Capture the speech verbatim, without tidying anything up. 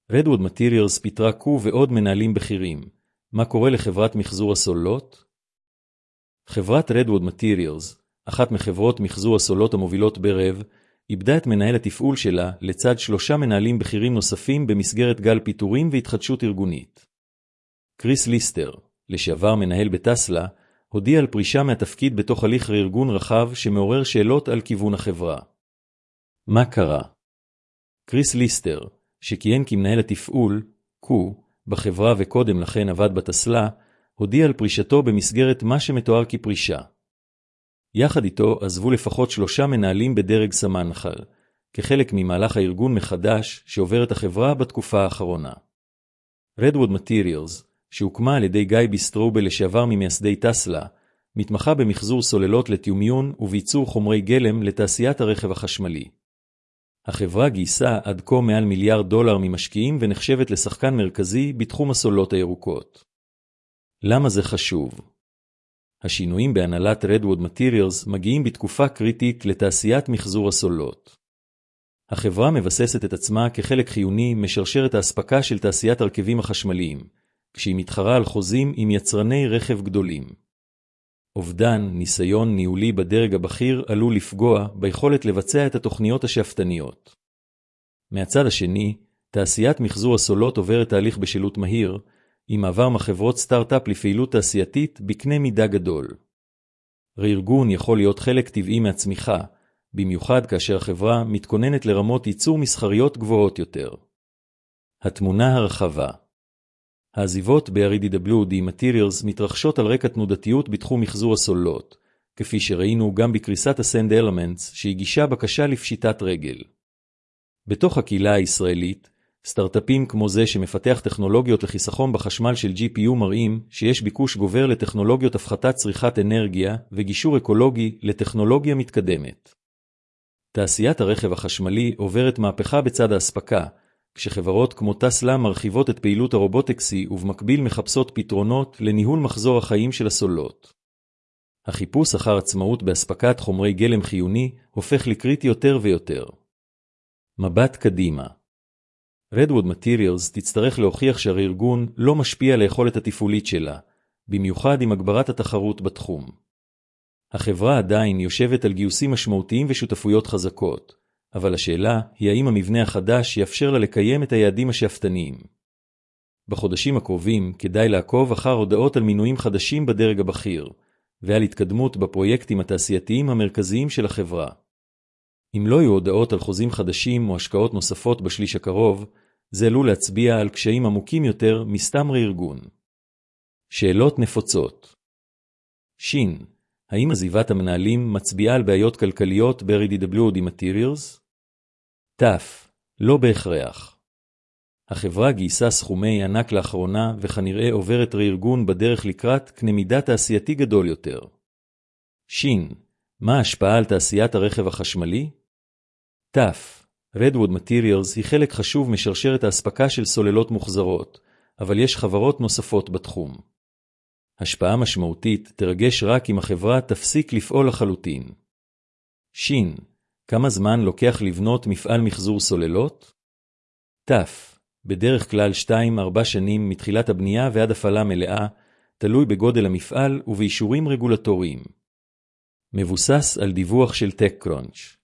Redwood Materials פיטרה קו ועוד מנהלים בכירים. מה קורה לחברת מחזור הסוללות? חברת Redwood Materials, אחת מחברות מחזור הסוללות המובילות ברב, איבדה את מנהל התפעול שלה לצד שלושה מנהלים בכירים נוספים במסגרת גל פיטורים והתחדשות ארגונית. קריס ליסטר, לשעבר מנהל בטסלה, הודיע על פרישה מהתפקיד בתוך הליך ארגון רחב שמעורר שאלות על כיוון החברה. מה קרה? קריס ליסטר, שכיהן כמנהל התפעול, קו, בחברה וקודם לכן עבד בטסלה, הודיע על פרישתו במסגרת מה שמתואר כפרישה. יחד איתו עזבו לפחות שלושה מנהלים בדרג סמנחל, כחלק ממהלך הארגון מחדש שעוברת החברה בתקופה האחרונה. Redwood Materials, שהוקמה על ידי גיא ביסטרובל לשעבר ממייסדי טסלה, מתמחה במחזור סוללות לתיומיון ובייצור חומרי גלם לתעשיית הרכב החשמלי. החברה גייסה עד כה מעל מיליארד דולר ממשקיעים ונחשבת לשחקן מרכזי בתחום הסוללות הירוקות. למה זה חשוב? השינויים בהנהלת Redwood Materials מגיעים בתקופה קריטית לתעשיית מחזור הסוללות. החברה מבססת את עצמה כחלק חיוני משרשרת האספקה של תעשיית הרכבים החשמליים, כשהיא מתחרה על חוזים עם יצרני רכב גדולים. אובדן, ניסיון ניהולי בדרג הבכיר עלול לפגוע ביכולת לבצע את התוכניות השאפתניות. מהצד השני, תעשיית מחזור הסוללות עוברת תהליך בשלות מהיר, עם מעבר מחברות סטארט-אפ לפעילות תעשייתית בקנה מידה גדול. רארגון יכול להיות חלק טבעי מהצמיחה, במיוחד כאשר החברה מתכוננת לרמות ייצור מסחריות גבוהות יותר. התמונה הרחבה. העזיבות ב-אר די דאבליו די Materials מתרחשות על רקע תנודתיות בתחום מחזור הסוללות, כפי שראינו גם בקריסת הסנד אלמנטס שהגישה בקשה לפשיטת רגל. בתוך הקהילה הישראלית, סטארט-אפים כמו זה שמפתח טכנולוגיות לחיסכון בחשמל של ג'י פי יו מראים שיש ביקוש גובר לטכנולוגיות הפחתת צריכת אנרגיה וגישור אקולוגי לטכנולוגיה מתקדמת. תעשיית הרכב החשמלי עוברת מהפכה בצד האספקה, כשחברות כמו טסלה מרחיבות את פעילות הרובוטקסי ובמקביל מחפשות פתרונות לניהול מחזור החיים של הסוללות. החיפוש אחר עצמאות באספקת חומרי גלם חיוני הופך לקריטי יותר ויותר. מבט קדימה. Redwood Materials תצטרך להוכיח שהארגון לא משפיע על היכולת התפעולית שלה, במיוחד עם הגברת התחרות בתחום. החברה עדיין יושבת על גיוסים משמעותיים ושותפויות חזקות, אבל השאלה היא האם המבנה החדש יאפשר לה לקיים את היעדים השאפתניים. בחודשים הקרובים כדאי לעקוב אחר הודעות על מינויים חדשים בדרג הבכיר, ועל התקדמות בפרויקטים התעשייתיים המרכזיים של החברה. אם לא יהיו הודעות על חוזים חדשים או השקעות נוספות בשליש הקרוב, זה עלול להצביע על קשיים עמוקים יותר מסתם רארגון. שאלות נפוצות. שין, האם עזיבת המנהלים מצביעה על בעיות כלכליות ב-אר די דאבליו די Materials? תף, לא בהכרח. החברה גייסה סכומי ענק לאחרונה וכנראה עוברת רארגון בדרך לקראת קנה מידה תעשייתי גדול יותר. שין, מה ההשפעה על תעשיית הרכב החשמלי? תף, Redwood Materials היא חלק חשוב משרשרת האספקה של סוללות מוחזרות, אבל יש חברות נוספות בתחום. השפעה משמעותית תרגש רק אם החברה תפסיק לפעול לחלוטין. שין, כמה זמן לוקח לבנות מפעל מחזור סוללות? תף, בדרך כלל שתיים עד ארבע שנים מתחילת הבנייה ועד הפעלה מלאה, תלוי בגודל המפעל ובאישורים רגולטוריים. מבוסס על דיווח של TechCrunch.